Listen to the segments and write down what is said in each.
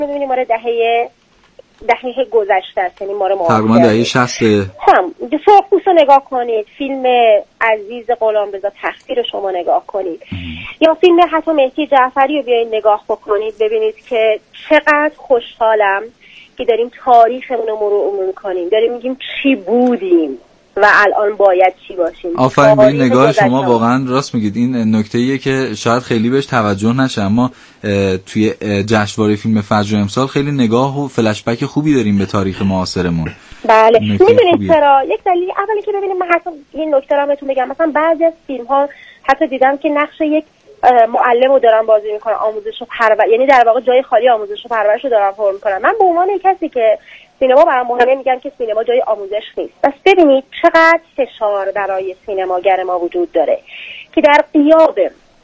می‌بینیم مال دهه گذشته است، یعنی ما رو تقریبا دهه 60. هم سرخپوست رو نگاه کنید، فیلم عزیز غلامرضا تقدیر رو شما نگاه کنید، یا فیلم حتی مهدی جعفری رو بیاین نگاه بکنید، ببینید که چقدر خوشحالم که داریم تاریخمون رو مرور می‌کنیم، داریم میگیم چی بودیم و الان باید چی باشیم. آفرین به این نگاه شما، واقعا راست میگید. این نکته‌ایه که شاید خیلی بهش توجه نشه، اما توی جشنواره فیلم فجر امسال خیلی نگاه و فلش بک خوبی داریم به تاریخ معاصرمون. بله میدونید چرا؟ یک دلیل اولی که ببینید، من حتی این نکته رو بهتون بگم، مثلا بعضی از فیلم‌ها حتی دیدم که نقش یک معلم رو دارن بازی میکنن، آموزش و پرورش، یعنی در واقع جای خالی آموزش و پرورش رو دارن پر میکنن. من به عنوان کسی که سینما برام مهمه میگم که سینما جای آموزش نیست. بس ببینید چقدر فشار برای سینماگر ما وجود داره که در غیاب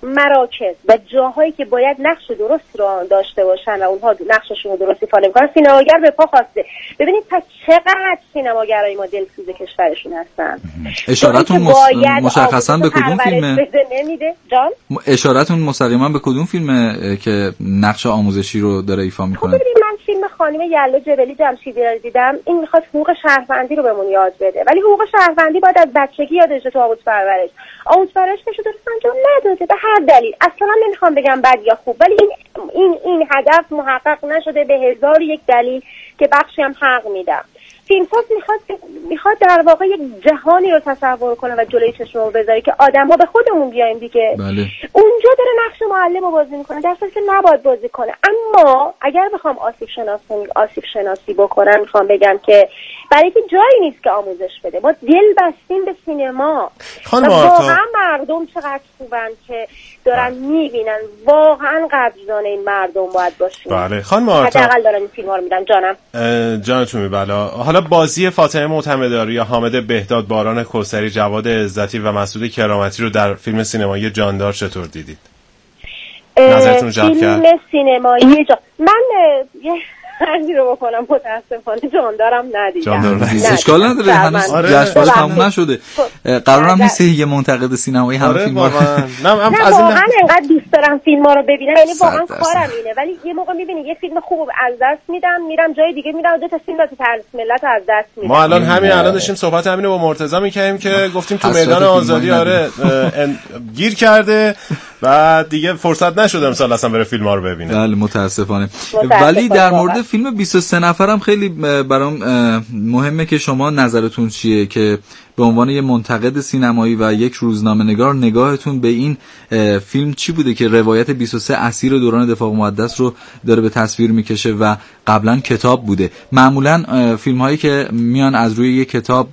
مراکز و جاهایی که باید نقش درست رو داشته باشن و اونها نقششون رو درست ایفا نمی‌کنن، سینماگر به پا خواسته. ببینید پس چقدر سینماگرای ما دلسوز کشورشون هستن. اشارتون مشخصا به کدوم فیلمه؟ نمیده جان؟ اشارتون مستقیما به کدوم فیلمه که نقش آموزشی رو داره ایفا می‌کنه؟ ببینید من فیلم خانم یلا جبلی جمشیدی رو دیدم، این میخواد حقوق شهروندی رو بهمون یاد بده، ولی حقوق شهروندی باید از بچگی یادش تو آموزش پرورش که درست انجام نداده به هر دلیل. اصلا نمیخوام بگم بد یا خوب، ولی این هدف محقق نشده به هزار یک دلیل که بخشی هم حق میدم. فیلمساز میخواد در واقع یک جهانی رو تصور کنه و جلوی چشم رو بذاره که آدم‌ها به خودمون بیایم دیگه. بله. اونجا داره نقش معلم رو بازی میکنه، در حالی که نباید بازی کنه. اما اگر بخوام آسیب شناسی بکنم، میخوام بگم که برای که جایی نیست که آموزش بده. ما دل بستیم به سینما. واقعا مردم چقدر خوبن که دارن میبینن، واقعا قدردان این مردم باید باشیم. بله خانم آرتا، حداقل دارن این فیلم‌ها رو میدن. جانتون میبلا. حالا بازی فاطمه معتمداری یا حامد بهداد، باران کوثری، جواد عزتی و مسعود کرامتی رو در فیلم سینمایی جاندار چطور دیدید؟ نظرتون جلب کرد؟ فیلم سینمایی من خرجی رو بکنم، متاسفانه جاندارم ندیدم. اشکال نداره، هنوز جشنواره تموم نشده. قرارم نیست یه منتقد سینمایی همه فیلم‌ها نه واقعا انقدر دوست دارم فیلم‌ها رو ببینم، یعنی واقعا کارم اینه، ولی یه موقع می‌بینی یه فیلم خوب از دست میدم، میرم جای دیگه میرم دو تا فیلم واسه ترس ملت از دست میدم. ما الان داشتیم صحبت همینو با مرتضی می‌کردیم که گفتیم تو میدان آزادی گیر کرده و دیگه فرصت نشد امسال اصلا بره فیلم‌ها رو ببینه. بله متاسفانه. ولی در مورد فیلم 23 نفرم خیلی برام مهمه که شما نظرتون چیه، که به عنوان یه منتقد سینمایی و یک روزنامه‌نگار نگاهتون به این فیلم چی بوده که روایت 23 اسیر دوران دفاع مقدس رو داره به تصویر میکشه و قبلا کتاب بوده. معمولا فیلم‌هایی که میان از روی یک کتاب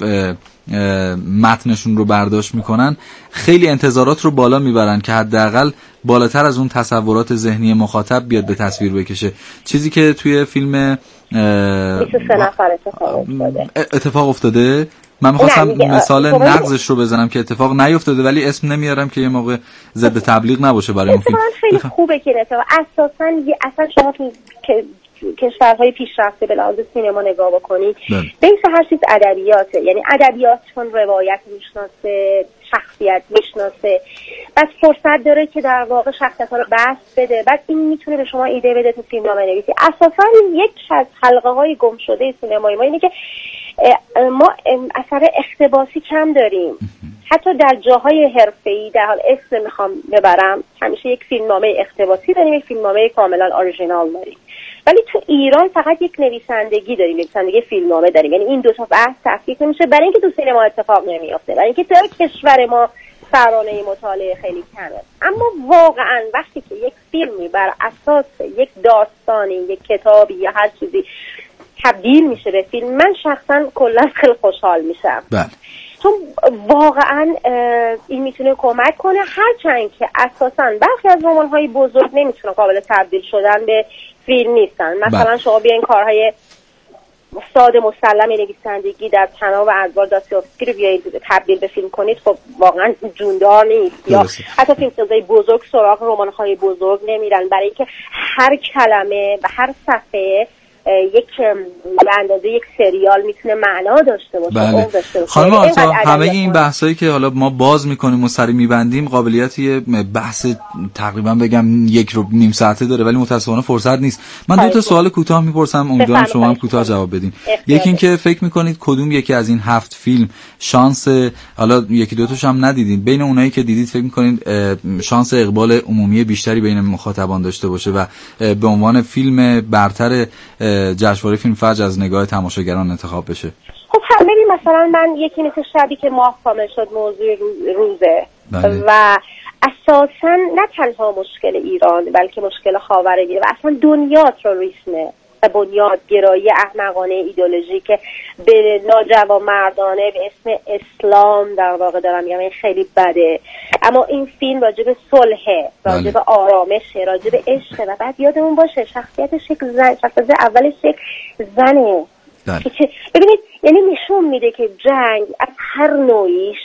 متنشون رو برداشت میکنن خیلی انتظارات رو بالا میبرن که حداقل بالاتر از اون تصورات ذهنی مخاطب بیاد به تصویر بکشه، چیزی که توی فیلم 23 نفر اتفاق افتاده. من میخواستم مثال نقضش رو بزنم که اتفاق نیفتاده، ولی اسم نمیارم که یه موقع ضد تبلیغ نباشه برای اون فیلم. خیلی خوبه که اصلا شما تو کشورهای پیشرفته به لحاظ سینما نگاه بکنید، بیس هر چیز ادبیاته، یعنی ادبیات چون روایت میشناسه، شخصیت میشناسه، بعد فرصت داره که در واقع شخصیت‌ها رو بست بده، بعد این میتونه به شما ایده بده تو فیلمنامه‌نویسی. اساساً یک از حلقه‌های گم شده سینمایی ما اینه که ما اثر اقتباسی کم داریم. حتی در جاهای حرفه‌ای، در حال اسم میخوام ببرم، همیشه یک فیلمنامه اقتباسی داریم، یک فیلمنامه کاملا اورجینال داریم. ولی تو ایران فقط یک نویسندگی داریم، نویسندگی فیلمنامه داریم. یعنی این دو تا بحث تفکیک نمیشه، برای اینکه تو سینما اتفاق نمیافته، برای اینکه تو کشور ما سرانه مطالعه خیلی کمه. اما واقعا وقتی که یک فیلمی بر اساس یک داستانی، یک کتابی یا هر چیزی تبدیل میشه به فیلم، من شخصا کلا خیلی خوشحال میشم. بله. چون واقعا این میتونه کمک کنه، هرچند که اساسا برخی از رمان‌های بزرگ نمیتونه قابل تبدیل شدن به فیلم نیستن. مثلا شما بیاین کارهای استاد مسلم نویسندگی در تناوب ادوار داستایوفسکی رو بیایید تبدیل به فیلم کنید، خب واقعا جوندار نیست. یا حتی فیلمسازای بزرگ سراغ رمان‌های بزرگ نمیرن، برای اینکه هر کلمه و هر صفحه یک اندازه یک سریال میتونه معنا داشته باشه. بله. خانم آرتا، همه این بحثایی که حالا ما باز میکنیم و سری میبندیم قابلیت یه بحث تقریبا بگم 1.5 ساعته داره، ولی متاسفانه فرصت نیست. من 2 تا سوال کوتاه میپرسم، امیدوارم شما هم کوتاه جواب بدین. یکی این که فکر میکنید کدوم یکی از این 7 فیلم شانس، حالا 1-2 تاش هم ندیدین، بین اونایی که دیدید فکر میکنید شانس اقبال عمومی بیشتری بین مخاطبان داشته باشه و به عنوان فیلم برتر جشنواره فیلم فجر از نگاه تماشاگران انتخاب بشه؟ خب ببین مثلا من یکی مثل شبی که ماه کامل شد موضوع روزه. بله. و اساسا نه تنها مشکل ایران بلکه مشکل خاورمیانه و اصلا دنیا تروریسمه و بنیادگرایی احمقانه ایدئولوژی که به ناجوانمردانه به اسم اسلام در واقع دارم میگم، این خیلی بده. اما این فیلم راجع به صلح، راجع به آرامش، راجع به عشق و بعد یادمون باشه شخصیتش یک زن، شخصیت اولش یک زنه. ببینید یعنی نشون میده که جنگ از هر نوعیش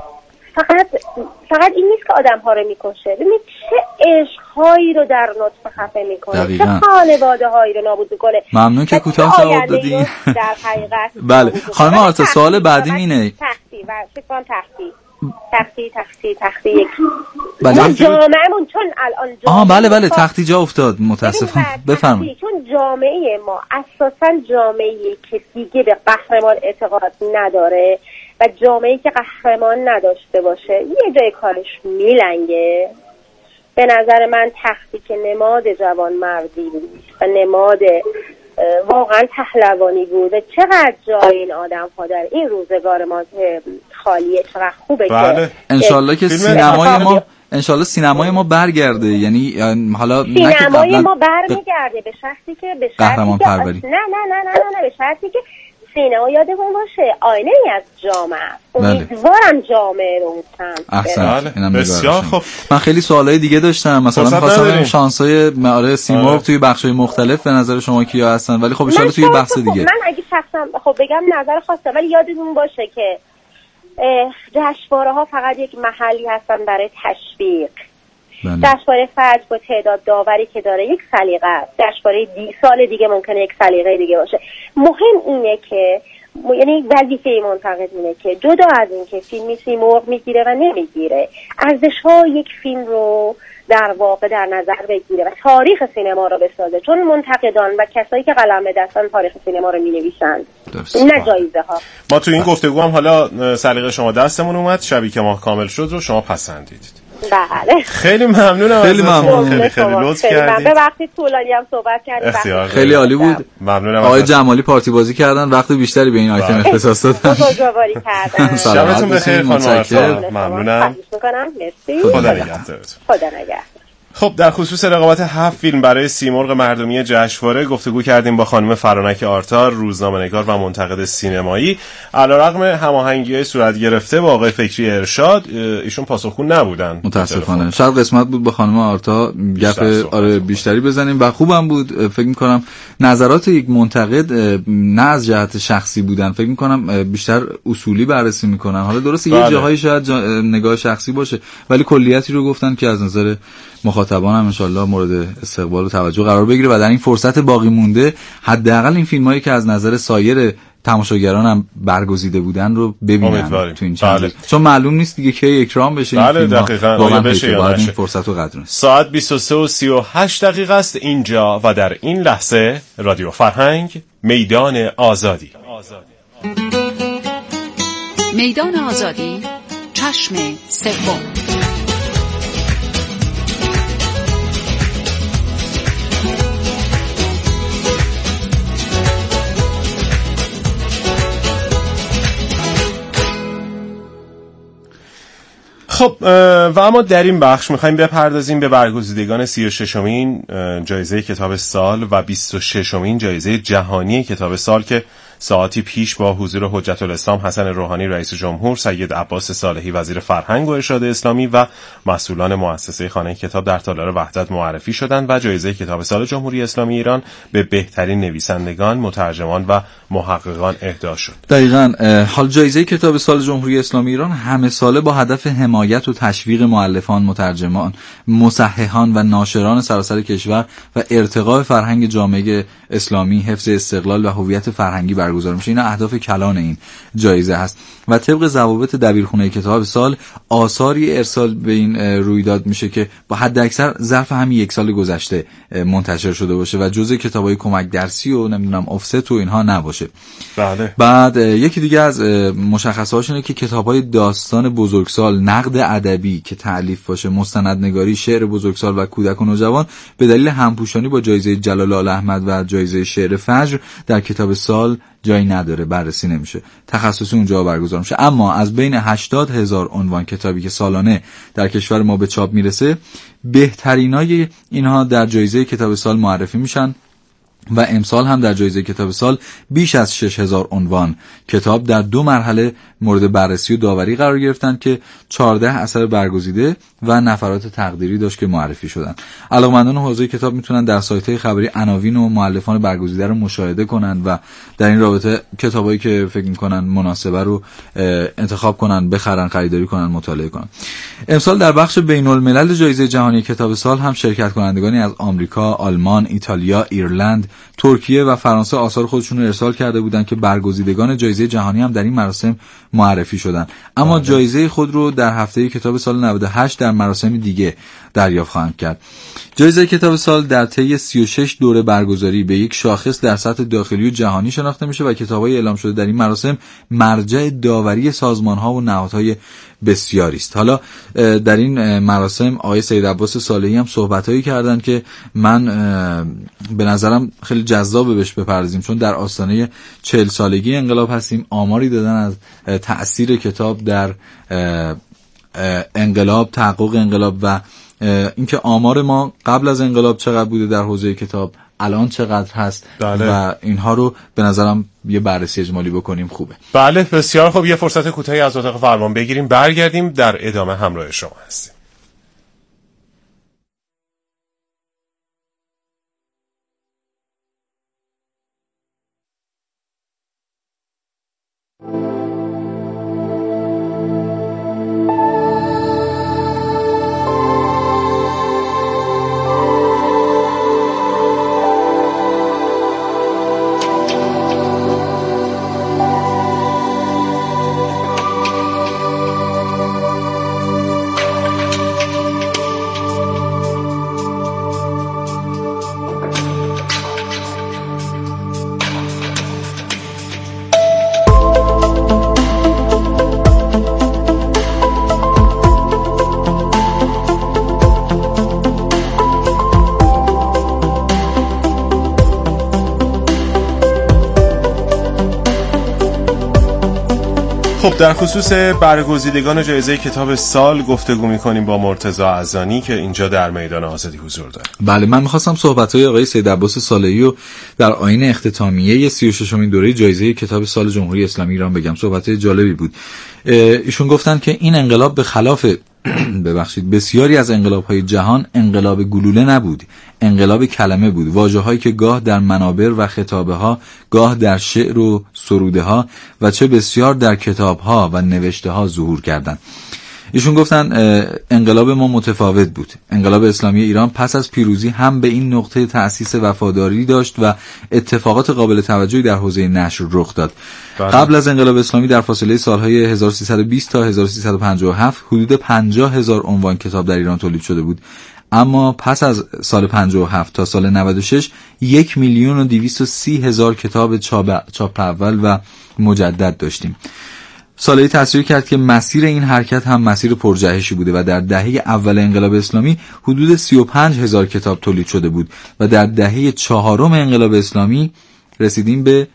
فقط این نیست که آدم ها رو میکشه. ببینید چه عشق‌هایی رو در نطفه خفه میکنه، چه خانواده هایی رو نابود میکنه. ممنون که کوتاه جواب دادین. در حقیقت بله خانم آرتا، سوال بعدی اینه. تختی یک جامعهمون چون الان بله تختی جا افتاد متاسفم. بفرمایید. چون جامعه ما اساسا جامعه‌ای که دیگه به قهرمان اعتقاد نداره و جامعه‌ای که قهرمان نداشته باشه یه جای کارش میلنگه. به نظر من تختی که نماد جوانمردی بود و نماد واقعا پهلوانی بود و چقدر جای این آدم ها در این روزگار ما خالیه، چقدر خوبه. بله. انشالله که سینمای ما برگرده، یعنی حالا سینمای ما برمیگرده به شخصی که قهرمان پروری. نه به شخصی که سینما یادمون باشه آینه ای از جامعه. امیدوارم جامعه رو احسن. بسیار خوب. من خیلی سوالای دیگه داشتم، مثلا می‌خواستم شانس‌های سیمرغ توی بخش‌های مختلف به نظر شما کیا هستن، ولی خب ان شاءالله توی بحث دیگه. من اگه شخصا بگم نظر خاصه، ولی یادتون باشه که جشنواره‌ها فقط یک محلی هستن برای تشویق. جشنواره فجر با تعداد داوری که داره یک سلیقه است. جشنواره سال دیگه ممکنه یک سلیقه دیگه باشه. مهم اینه که یعنی وظیفه منتقد اینه که جدا از این که فیلمی سیمرغ میگیره و نمیگیره، ارزش‌های یک فیلم رو در واقع در نظر بگیره و تاریخ سینما رو بسازه، چون منتقدان و کسایی که قلم به دستن تاریخ سینما رو مینویسن نه جایزه ها. ما تو این گفتگو هم حالا سلیقه شما دستمون اومد، شبی که ماه کامل شد رو شما پسندیدید. بله خیلی ممنونم. خیلی لطف کردید. به وقتی طولانی هم صحبت کردیم. خیلی عالی بود. ممنونم. آقای جمالی پارتی بازی کردن، وقت بیشتری به این آیتم اختصاص دادن. بزرگواری کردن. شبتون بخیر خانم آرتا. ممنونم. مرسی. خدا نگهدار. خب در خصوص رقابت 7 فیلم برای سیمرغ مردمی جشنواره گفتگو کردیم با خانم فرانک آرتا، روزنامه‌نگار و منتقد سینمایی. علیرغم هماهنگی‌های صورت گرفته با آقای فکری ارشاد، ایشون پاسخگو نبودن متاسفانه. شاید قسمت بود با خانم آرتا گپ بیشتری بزنیم و خوبم بود. فکر می‌کنم نظرات یک منتقد نه از جهت شخصی بودن، فکر می‌کنم بیشتر اصولی بررسی می‌کنن. حالا درسته یه جاهایی شاید نگاه شخصی باشه، ولی کلیتی رو گفتن که از نظر مخاطبان هم انشالله مورد استقبال و توجه قرار بگیره و در این فرصت باقی مونده حداقل این فیلمایی که از نظر سایر تماشاگران هم برگزیده بودن رو ببینن تو این چند چون معلوم نیست دیگه کی اکرام بشه این فیلم. واقعا بشه یا این فرصت رو قدر. ساعت 23:38 است اینجا و در این لحظه رادیو فرهنگ میدان آزادی. میدان آزادی چشم سوم. خب و اما در این بخش میخوایم بپردازیم به برگزیدگان 36مین جایزه کتاب سال و 26مین جایزه جهانی کتاب سال که ساعتی پیش با حضور حجت الاسلام حسن روحانی رئیس جمهور، سید عباس صالحی وزیر فرهنگ و ارشاد اسلامی و مسئولان مؤسسه خانه کتاب در تالار وحدت معرفی شدند و جایزه کتاب سال جمهوری اسلامی ایران به بهترین نویسندگان، مترجمان و محققان اهدا شد. دقیقاً. حال جایزه کتاب سال جمهوری اسلامی ایران همه ساله با هدف حمایت و تشویق مؤلفان، مترجمان، مصححان و ناشران سراسر کشور و ارتقاء فرهنگ جامعه اسلامی، حفظ استقلال و هویت فرهنگی برگزار میشه. اینا اهداف کلان این جایزه هست و طبق ضوابط دبیرخونه کتاب سال آثاری ارسال به این رویداد میشه که با حد اکثر ظرف همین یک سال گذشته منتشر شده باشه و جزء کتابای کمک درسی و نمیدونم آفست و اینها نباشه. بله. بعد یکی دیگه از مشخصاتش اینه که کتابای داستان بزرگسال، نقد ادبی که تألیف باشه، مستندنگاری، شعر بزرگسال و کودک و نوجوان به دلیل همپوشانی با جایزه جلال احمد و جایزه شعر فجر در کتاب سال جایی نداره، بررسی نمیشه، تخصصی اونجا برگزار میشه. اما از بین 80,000 عنوان کتابی که سالانه در کشور ما به چاپ میرسه، بهترینای اینها در جایزه کتاب سال معرفی میشن و امسال هم در جایزه کتاب سال بیش از 6,000 عنوان کتاب در 2 مرحله مورد بررسی و داوری قرار گرفتن که 14 اثر برگزیده و نفرات تقدیری داشت که معرفی شدن. علاقه‌مندان حوزه کتاب میتونن در سایت‌های خبری عناوین و مؤلفان برگزیده رو مشاهده کنن و در این رابطه کتابایی که فکر می‌کنن مناسبه رو انتخاب کنن، بخرن، خریداری کنن، مطالعه کنن. امسال در بخش بین‌الملل جایزه جهانی کتاب سال هم شرکت کنندگانی از آمریکا، آلمان، ایتالیا، ایرلند، ترکیه و فرانسه آثار خودشون رو ارسال کرده بودند که برگزیدگان جایزه جهانی هم در این مراسم معرفی شدند. اما جایزه خود رو در هفته کتاب سال 98 در مراسم دیگه دریافت خواهند کرد. جایزه کتاب سال در طی 36 دوره برگزاری به یک شاخص در سطح داخلی و جهانی شناخته میشه و کتاب‌های اعلام شده در این مراسم مرجع داوری سازمان‌ها و نهادهای بسیاری است. حالا در این مراسم آقای سید عباس صالحی هم صحبتایی کردن که من به نظرم خیلی جذابه بهش بپردازیم، چون در آستانه 40 سالگی انقلاب هستیم. آماری دادن از تأثیر کتاب در انقلاب، تحقق انقلاب و اینکه آمار ما قبل از انقلاب چقدر بوده در حوزه کتاب، الان چقدر هست. بله. و اینها رو به نظرم یه بررسی اجمالی بکنیم خوبه. بله بسیار خوب. یه فرصت کوتاهی از اتاق فرمان بگیریم، برگردیم در ادامه همراه شما هستیم. خب در خصوص برگزیدگان جایزه کتاب سال گفتگو می‌کنیم با مرتضی عزانی که اینجا در میدان آزادی حضور داره. بله، من می‌خواستم صحبت‌های آقای سید عباس صالحی رو در آیین اختتامیه 36مین دوره جایزه کتاب سال جمهوری اسلامی ایران بگم. صحبت‌های جالبی بود. ایشون گفتن که این انقلاب به خلاف بسیاری از انقلاب‌های جهان انقلاب گلوله نبود، انقلاب کلمه بود. واژه‌هایی که گاه در منابر و خطابه‌ها، گاه در شعر و سروده‌ها و چه بسیار در کتاب‌ها و نوشته‌ها ظهور کردند. ایشون گفتن انقلاب ما متفاوت بود. انقلاب اسلامی ایران پس از پیروزی هم به این نقطه تأسیس وفاداری داشت و اتفاقات قابل توجهی در حوزه نشر رخ داد. قبل از انقلاب اسلامی در فاصله سالهای 1320 تا 1357 حدود 50,000 عنوان کتاب در ایران تولید شده بود. اما پس از سال 57 تا سال 96 1,230,000 کتاب چاپ اول و مجدد داشتیم. صالحی تصریح کرد که مسیر این حرکت هم مسیر پرجهشی بوده و در دهه اول انقلاب اسلامی حدود 35,000 کتاب تولید شده بود و در دهه چهارم انقلاب اسلامی رسیدیم به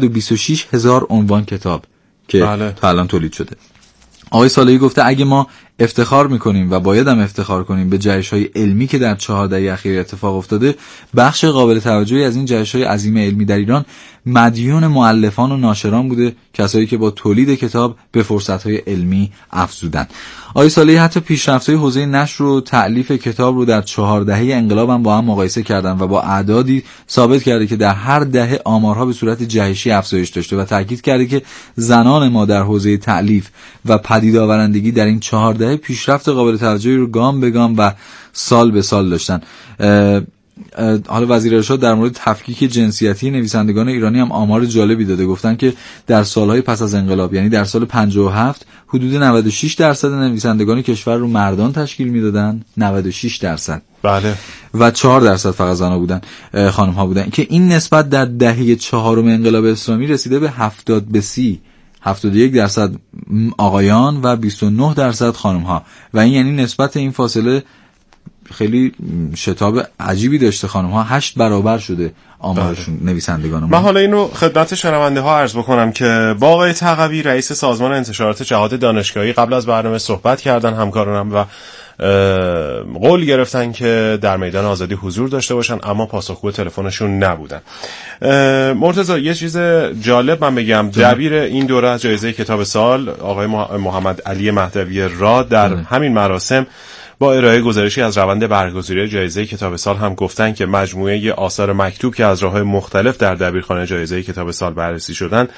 726,000 عنوان کتاب که تا الان تولید شده. آقای صالحی گفته اگه ما افتخار میکنیم و باید هم افتخار کنیم به جهش‌های علمی که در 4 دهه اخیر اتفاق افتاده، بخش قابل توجهی از این جهش‌های عظیم علمی در ایران مدیون مؤلفان و ناشران بوده، کسایی که با تولید کتاب به فرصت‌های علمی افزودن. آقای صالحی حتی پیشرفت‌های حوزه نشر و تألیف کتاب رو در 4 دهه انقلاب هم با هم مقایسه کردن و با اعدادی ثابت کرده که در هر دهه آمارها به صورت جهشی افزایش داشته و تاکید کرده که زنان ما در حوزه تألیف و پدید آورندگی در این 4 دهه پیشرفت قابل توجهی رو گام به گام و سال به سال داشتن. حالا وزیر ارشاد در مورد تفکیک جنسیتی نویسندگان ایرانی هم آمار جالبی داده. گفتن که در سالهای پس از انقلاب، یعنی در سال 57 حدود 96% نویسندگان کشور رو مردان تشکیل میدادن، 96%. بله. و 4% فقط زنها بودن، خانم ها بودن، که این نسبت در دهه 4 انقلاب اسلامی رسیده به 70-30. 71% آقایان و 29% خانم ها، و این یعنی نسبت این فاصله خیلی شتاب عجیبی داشته. خانم ها 8 برابر شده آمارشون نویسندگان ما. من حالا اینو خدمت شنونده ها عرض بکنم که با آقای تقوی رئیس سازمان انتشارات جهاد دانشگاهی قبل از برنامه صحبت کردن همکارانم و قول گرفتن که در میدان آزادی حضور داشته باشن، اما پاسخگو تلفنشون نبودن. مرتضی یه چیز جالب من بگم، دبیر این دوره از جایزه کتاب سال آقای محمد علی مهدوی راد در همین مراسم با ارائه گزارشی از روند برگزاری جایزه کتاب سال هم گفتن که مجموعه آثار مکتوب که از راه‌های مختلف در دبیرخانه جایزه کتاب سال بررسی شدن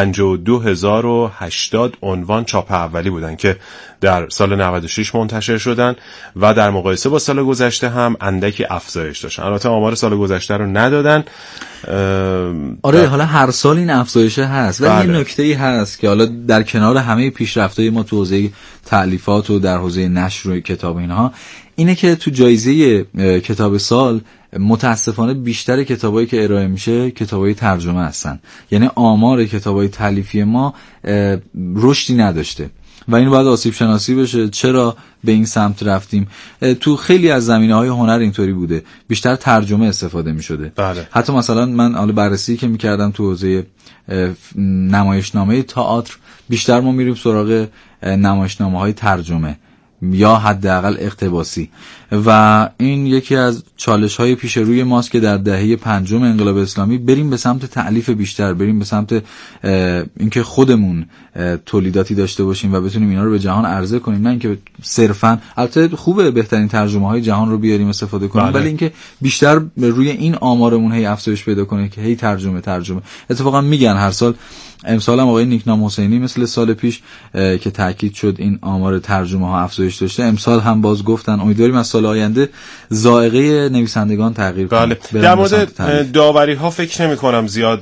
52080 عنوان چاپ اولی بودن که در سال 96 منتشر شدن و در مقایسه با سال گذشته هم اندکی افزایش داشتن. البته آمار سال گذشته رو ندادن. آره حالا هر سال این افزایش هست، ولی یه نکته‌ای هست که حالا در کنار همه پیشرفت‌های ما تو حوزه تألیفات و در حوزه نشر و کتاب اینها، اینه که تو جایزه کتاب سال متاسفانه بیشتر کتابایی که ارائه میشه کتابای ترجمه هستن. یعنی آمار کتابای تألیفی ما رشدی نداشته و این باید آسیب شناسی بشه. چرا به این سمت رفتیم؟ تو خیلی از زمینه‌های هنر اینطوری بوده، بیشتر ترجمه استفاده می‌شده. بله. حتی مثلا من حالا بررسی که می‌کردم تو حوزه نمایشنامه تئاتر، بیشتر ما میریم سراغ نمایشنامه‌های ترجمه یا حداقل اقتباسی، و این یکی از چالش‌های پیش روی ماست که در دهه 5 انقلاب اسلامی بریم به سمت تألیف بیشتر، بریم به سمت اینکه خودمون تولیداتی داشته باشیم و بتونیم اینا رو به جهان عرضه کنیم، نه اینکه صرفاً، البته خوبه بهترین ترجمه‌های جهان رو بیاریم استفاده کنیم، ولی اینکه بیشتر روی این آمارمون هی افزایش پیدا کنه که هی ترجمه. اتفاقا میگن هر سال، امسال هم آقای نیکنام حسینی مثل سال پیش که تاکید شد این آمار ترجمه ها افزایش داشته، امسال هم باز گفتن امیدواریم از سال آینده ذائقه نویسندگان تغییر کنه. در مورد داوری ها فکر نمی کنم زیاد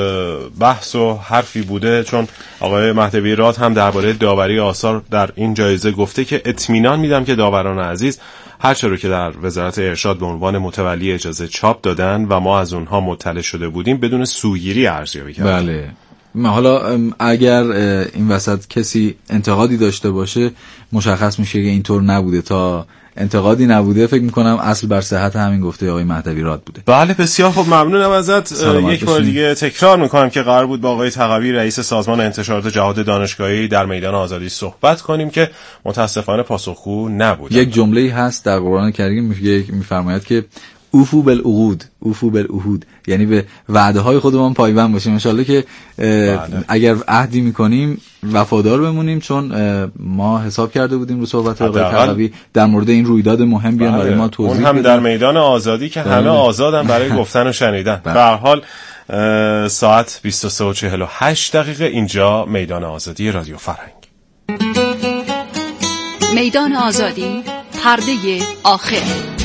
بحث و حرفی بوده، چون آقای مهدوی راد هم درباره داوری آثار در این جایزه گفته که اطمینان میدم که داوران عزیز هرچه رو که در وزارت ارشاد به عنوان متولی اجازه چاپ دادن و ما از اونها مطلع شده بودیم بدون سوگیری ارزیابی کردیم. بله. حالا اگر این وسط کسی انتقادی داشته باشه مشخص میشه که اینطور نبوده. تا انتقادی نبوده فکر میکنم اصل بر صحت همین گفته آقای مهدوی راد بوده. بله بسیار خوب، ممنونم ازت. یک بار دیگه تکرار میکنم که قرار بود با آقای تقوی رئیس سازمان انتشارات جهاد دانشگاهی در میدان آزادی صحبت کنیم که متاسفانه پاسخگو نبود. یک جمله‌ای هست در قرآن کریم میفرماید که اوفو بالعهود، یعنی به وعده های خودمون پایبند باشیم. ان شاءالله که اگر عهدی میکنیم وفادار بمونیم، چون ما حساب کرده بودیم رو صحبت آقای تقوی در مورد این رویداد مهم بیان برای ما توضیح بدن. اون هم در میدان آزادی که همه آزادن برای گفتن و شنیدن. به هر حال ساعت 23:48 اینجا میدان آزادی رادیو فرهنگ. میدان آزادی، پرده آخر.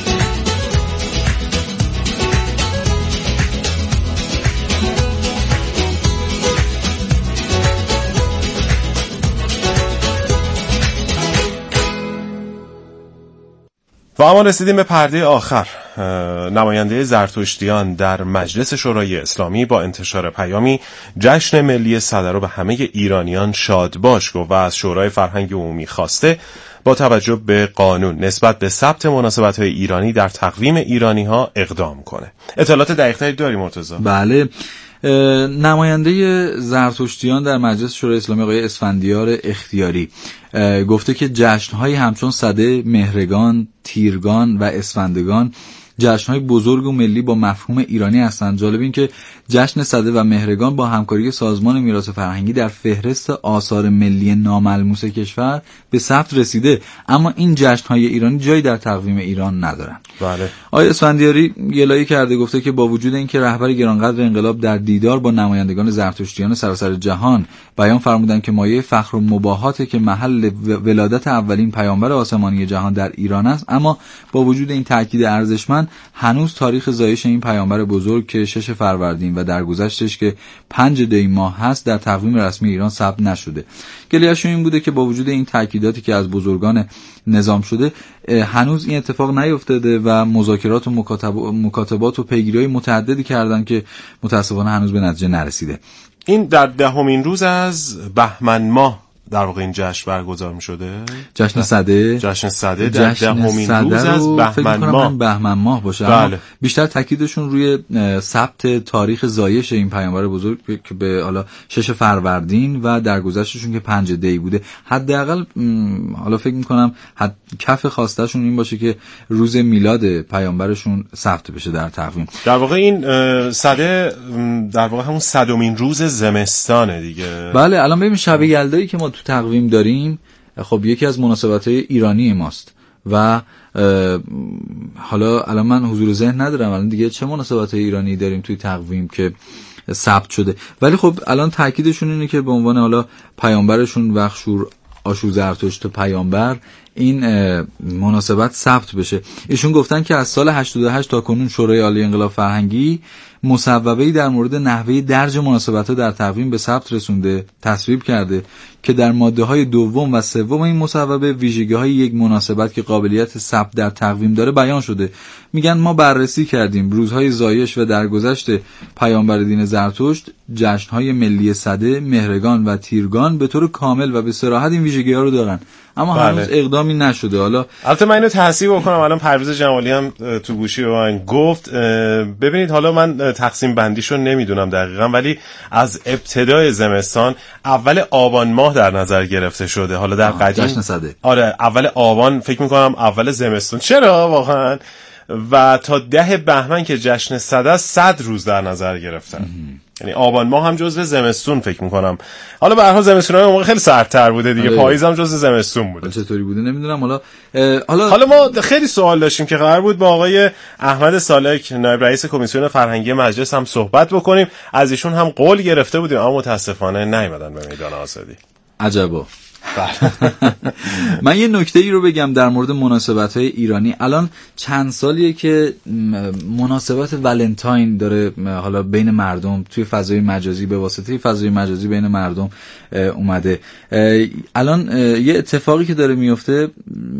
و اما رسیدیم به پرده آخر. نماینده زرتشتیان در مجلس شورای اسلامی با انتشار پیامی جشن ملی صدر رو به همه ایرانیان شاد باش گفت و از شورای فرهنگ عمومی خواسته با توجه به قانون نسبت به ثبت مناسبت‌های ایرانی در تقویم ایرانی‌ها اقدام کنه. اطلاعات دقیق‌تری داری مرتضی؟ بله، نماینده زرتشتیان در مجلس شورای اسلامی آقای اسفندیار اختیاری گفته که جشن‌هایی همچون سده، مهرگان، تیرگان و اسفندگان جشن‌های بزرگ و ملی با مفهوم ایرانی هستند. جالب این که جشن سده و مهرگان با همکاری سازمان میراث فرهنگی در فهرست آثار ملی ناملموس کشور به ثبت رسیده، اما این جشن‌های ایرانی جایی در تقویم ایران ندارند. بله. آقای اسفندیاری گلایه کرده، گفته که با وجود اینکه رهبر گرانقدر انقلاب در دیدار با نمایندگان زرتشتیان سراسر جهان بیان فرمودند که مایه فخر و مباهاته که محل ولادت اولین پیامبر آسمانی جهان در ایران است، اما با وجود این تاکید ارزشمند هنوز تاریخ زایش این پیامبر بزرگ که 6 فروردین و درگذشتش که 5 دی ماه هست در تقویم رسمی ایران ثبت نشده. گلایه‌شون این بوده که با وجود این تاکیداتی که از بزرگان نظام شده هنوز این اتفاق نیفتاده و مذاکرات و مکاتبات و پیگیری‌های متعددی کردن که متاسفانه هنوز به نتیجه نرسیده. این در 10مین روز از بهمن ماه در واقع این جشن برگزار می شده. جشن سده در 10مین روز از بهمن ماه باشه. بله. بیشتر تاکیدشون روی ثبت تاریخ زایش این پیامبر بزرگ که به حالا 6 فروردین و درگذشتشون که 5 دی بوده. حداقل حالا فکر می‌کنم کف خواستهشون این باشه که روز میلاد پیامبرشون ثبت بشه در تقویم. در واقع این سده در واقع همون 100مین روز زمستانه دیگه. بله. الان ببین شب یلدایی که ما تو تقویم داریم خب یکی از مناسبت‌های ایرانی ماست و حالا الان من حضور ذهن ندارم الان دیگه چه مناسبت‌های ایرانی داریم توی تقویم که ثبت شده، ولی خب الان تاکیدشون اینه که به عنوان حالا پیامبرشون وخشور آشو زرتشت پیامبر این مناسبت ثبت بشه. ایشون گفتن که از سال 88 تا کنون شورای عالی انقلاب فرهنگی مصوبه‌ای در مورد نحوه درج مناسبت‌ها در تقویم به ثبت رسونده، تصویب کرده که در ماده‌های دوم و سوم این مصوبه ویژگی‌های یک مناسبت که قابلیت ثبت در تقویم داره بیان شده. میگن ما بررسی کردیم روزهای زایش و درگذشت پیامبر دین زرتشت، جشن‌های ملی سده، مهرگان و تیرگان به طور کامل و به صراحت این ویژگی‌ها رو دارن، اما هنوز اقدامی نشده. حالا البته من اینو تصحیح بکنم، الان پرویز جمالی هم تو گوشی به من گفت ببینید حالا من تقسیم بندیشو نمیدونم دقیقاً، ولی از ابتدای زمستان اول آبان ماه در نظر گرفته شده. حالا در قدیم جشن سده آره اول آبان فکر میکنم اول زمستون، چرا واقعا، و تا 10 بهمن که جشن سده 100 روز در نظر گرفتن. یعنی آبان ماه هم جزو زمستون فکر میکنم. حالا به هر حال زمستونای موقع خیلی سردتر بوده دیگه، پاییز هم جزو زمستون بوده. چطوری بوده نمیدونم. حالا ما خیلی سوال داشتیم که قرار بود با آقای احمد سالک نایب رئیس کمیسیون فرهنگی مجلس هم صحبت بکنیم، از ایشون هم قول گرفته بودیم اما متاسفانه نیومدن به میدان آزادی. عجبا. من یه نکته ای رو بگم در مورد مناسبت‌های ایرانی. الان چند سالیه که مناسبت ولنتاین داره حالا بین مردم توی فضای مجازی به واسطه فضای مجازی بین مردم اومده. الان یه اتفاقی که داره میفته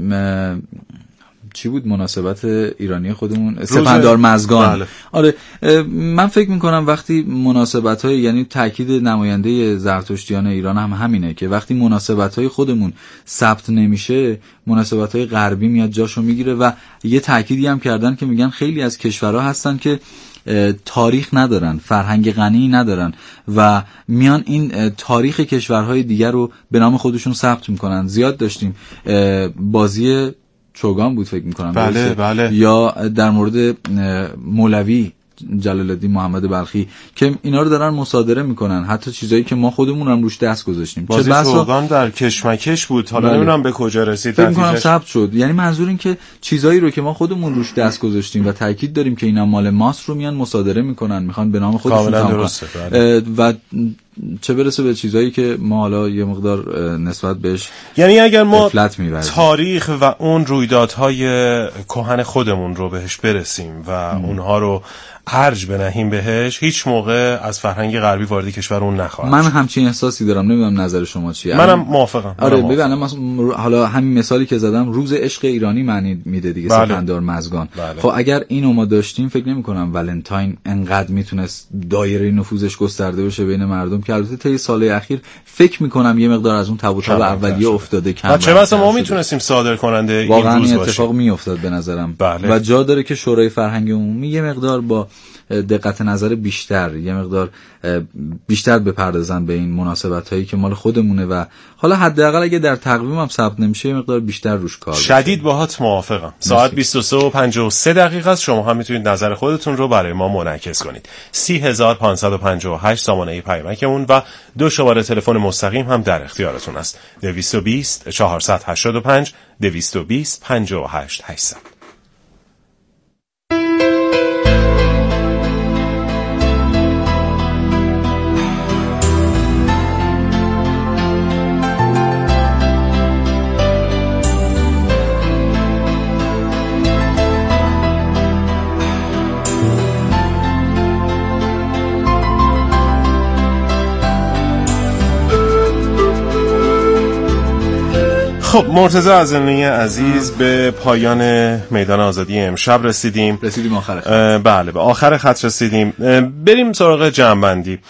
چی بود مناسبت ایرانی خودمون؟ سپهدار مزگان. بله. آره من فکر میکنم وقتی مناسبت‌های یعنی تاکید نماینده زرتشتیان ایران هم همینه که وقتی مناسبت‌های خودمون ثبت نمیشه مناسبت‌های غربی میاد جاشو میگیره و یه تاکیدی هم کردن که میگن خیلی از کشورها هستن که تاریخ ندارن، فرهنگ غنی ندارن و میان این تاریخ کشورهای دیگر رو به نام خودشون ثبت میکنن. زیاد داشتیم بازی چوگان بود فکر میکنم. بله. یا در مورد مولوی جلال الدین محمد بلخی که اینا رو دارن مصادره میکنن، حتی چیزایی که ما خودمون هم روش دست گذاشتیم. بازی چوگان در کشمکش بود، حالا نمیدونم به کجا رسید، فکر میکنم ثبت شد. یعنی منظور این که چیزایی رو که ما خودمون روش دست گذاشتیم و تاکید داریم که اینا مال ماست رو میان مصادره میکنن، میخوان به نام خودشون درسته. و چه برسه به چیزایی که ما حالا یه مقدار نسبت بهش، یعنی اگر ما تاریخ و اون رویدادهای کهن خودمون رو بهش برسیم و اونها رو ارج بنهیم بهش، هیچ موقع از فرهنگ غربی وارد کشور اون نخواهد. من همچین احساسی دارم، نمیدونم نظر شما چیه. منم موافقم. آره ببین حالا همین مثالی که زدم روز عشق ایرانی معنی میده دیگه. بله. سپهدار مزگان. بله. خب اگر اینو ما داشتیم فکر نمی‌کنم ولنتاین انقدر میتونست دایره نفوذش گسترده بشه بین مردم که البته طی سال‌های اخیر فکر می‌کنم یه مقدار از اون تابوت‌ها اولیه افتاده کم. چه بسا ما میتونستیم صادر کننده این روز باشیم. اتفاق میافتاد به نظرم. بله. و جا داره که شورای فرهنگی عمومی یه مقدار با دقت نظر بیشتر، یه مقدار بیشتر بپردازن به این مناسبت هایی که مال خودمونه و حالا حداقل اگه در تقویم هم ثبت نمیشه یه مقدار بیشتر روش کار شدید باهات موافقم. ساعت 23:53 است. شما هم میتونید نظر خودتون رو برای ما منعکس کنید. 30558 سامانه پیامکمون و 2 شماره تلفن مستقیم هم در اختیارتون است. 220 485 220 58 800. خب مرتضی عزیزی عزیز، به پایان میدان آزادی امشب رسیدیم آخر خط. بله به آخر خط رسیدیم. بریم سراغ جمع‌بندی.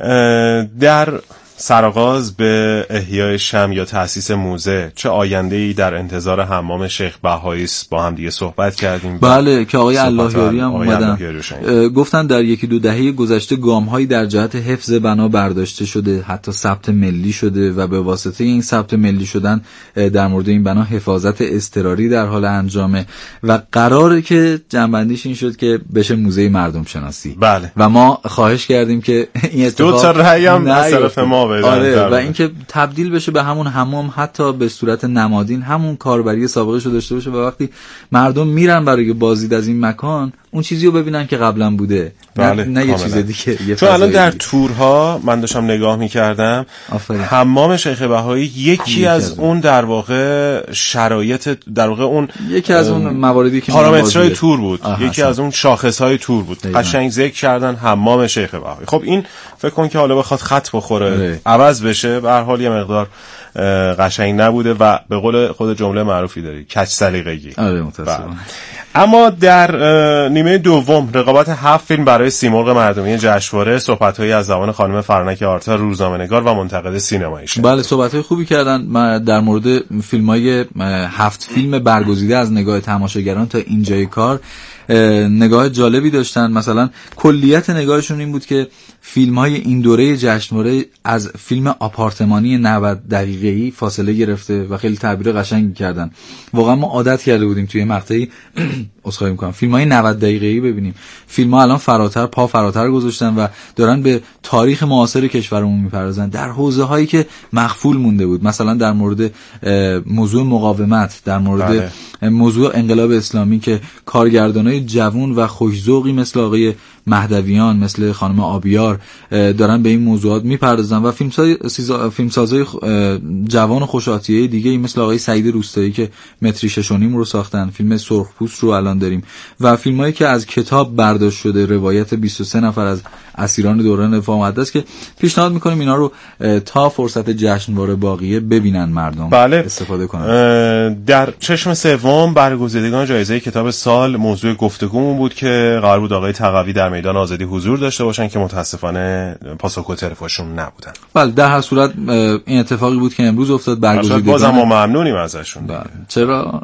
در سرآغاز به احیای شمع یا تأسیس موزه، چه آینده‌ای در انتظار حمام شیخ بهایی است با هم دیگه صحبت کردیم. بله که آقای اللهیاری هم اومدن گفتن در 1-2 دهه گذشته گام‌هایی در جهت حفظ بنا برداشته شده، حتی ثبت ملی شده و به واسطه این ثبت ملی شدن در مورد این بنا حفاظت اضطراری در حال انجامه و قراره که جنبندیش این شد که بشه موزه مردم شناسی. بله. و ما خواهش کردیم که این اتفاق 2 تا رأی هم از طرف ما آره و اینکه تبدیل بشه به همون حمام، حتی به صورت نمادین همون کاربری سابقه شو داشته باشه و وقتی مردم میرن برای بازدید از این مکان اون چیزی رو ببینن که قبلا بوده. بله، نه یه چیز دیگه. چون الان در تورها من داشتم نگاه میکردم حمام شیخ بهایی یکی از اون در واقع شرایط، در واقع اون یکی از اون مواردی که پارامترهای تور بود، یکی از اون شاخصهای تور بود. قشنگ ذکر کردن حمام شیخ بهایی. خب این فکر کن که حالا بخواد خط بخوره عوض بشه، به هر حال یه مقدار قشنگ نبوده و به قول خود جمله معروفی داری کج سلیقگی. آره متاسفم. اما در نیمه دوم رقابت 7 فیلم برای سیمرغ مردمی جشنواره، صحبت‌هایی از زبان خانم فرانک آرتا، روزنامه‌نگار و منتقد سینمایی شد. بله صحبت‌های خوبی کردن در مورد فیلم‌های 7 فیلم برگزیده از نگاه تماشاگران تا اینجای کار. نگاه جالبی داشتن. مثلا کلیت نگاهشون این بود که فیلم‌های این دوره جشنواره از فیلم آپارتمانی 90 دقیقه‌ای فاصله گرفته و خیلی تعبیر قشنگی کردن. واقعا ما عادت کرده بودیم توی مقطعی اسخای می‌کنم فیلم‌های 90 دقیقه‌ای ببینیم. فیلم‌ها الان فراتر گذاشتن و دارن به تاریخ معاصر کشورمون میپردازن در حوزه‌هایی که مخفول مونده بود. مثلا در مورد موضوع مقاومت، در مورد موضوع انقلاب اسلامی که کارگردانای جوان و خوش‌ذوقی مثل آقای مهدویان، مثل خانم آبیار دارن به این موضوعات میپردازن و فیلمسازای جوان و خوش‌آتیه دیگه مثل آقای سعید روستایی که متری 6.5 رو ساختن، فیلم سرخپوست رو الان داریم و فیلمایی که از کتاب برداشت شده، روایت 23 نفر از اسیران دوران رفاه مقدس، که پیشنهاد میکنیم اینا رو تا فرصت جشنواره باقیه ببینن مردم. بله. استفاده کنن. در چشم سوم برگزیدگان جایزه کتاب سال موضوع گفتگومون بود که قرار بود آقای تقوی در میدان آزادی حضور داشته باشن که متاسفانه پاسخ تلفنشون نبودن. بله در هر صورت این اتفاقی بود که امروز افتاد. برگزیدگان بازم ما ممنونیم ازشون. بله. چرا؟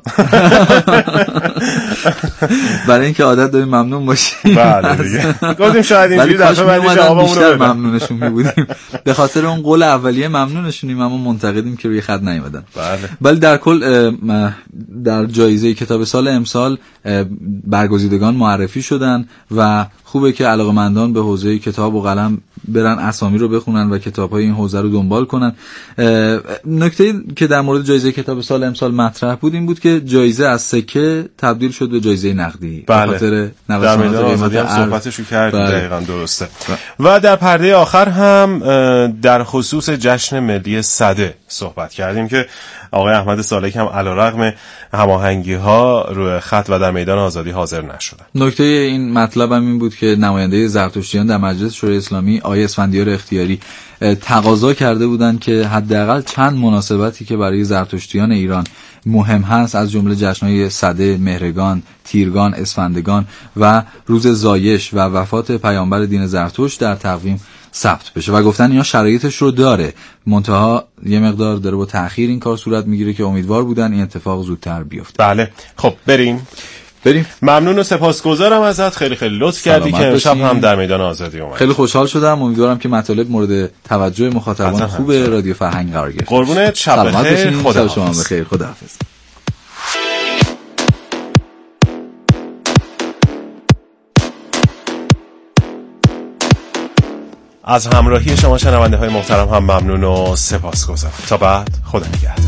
برای اینکه عادت داریم ممنون باشیم. بله دیگه. گفتیم شاید اینجوری دفعه بعدی جوابمون رو ممنونشون می‌بودیم. به خاطر اون قول اولیه ممنونشونیم، اما منتقدیم که روی خط نیومدن. بله. ولی در کل در جایزه کتاب سال امسال برگزیدگان معرفی شدن و خوبه که علاقه‌مندان به حوزه کتاب و قلم برن اسامی رو بخونن و کتاب‌های این حوزه رو دنبال کنن. نکته که در مورد جایزه کتاب سال امسال مطرح بود این بود که جایزه از سکه تبدیل شد به جایزه نقدی. بله. به خاطر در میدان آزادی هم صحبتشو کردیم. دقیقاً درسته. و در پرده آخر هم در خصوص جشن ملی سده صحبت کردیم که آقای احمد سالک هم علیرغم هماهنگی‌ها روی خط و در میدان آزادی حاضر نشدن. نکته این مطلب هم این بود که نماینده زرتشتیان در مجلس شورای اسلامی آقای اسفندیار اختیاری تقاضا کرده بودند که حداقل چند مناسبتی که برای زرتشتیان ایران مهم هست، از جمله جشن‌های سده، مهرگان، تیرگان، اسفندگان و روز زایش و وفات پیامبر دین زرتشت در تقویم ثبت بشه و گفتن اینا شرایطش رو داره، منتها یه مقدار داره با تأخیر این کار صورت میگیره که امیدوار بودن این اتفاق زودتر بیفته. بله. خب بریم بریم. ممنون و سپاسگزارم ازت، خیلی خیلی لطف کردی که امشب هم در میدان آزادی اومدی. خیلی خوشحال شدم، امیدوارم که مطالب مورد توجه مخاطبان خوب رادیو فرهنگ قرار گرفته. قربونت، شب بخیر، خدا شما بخیر، خداحافظ. از همراهی شما شنونده های محترم هم ممنون و سپاسگزارم. تا بعد، خدا نگهدار.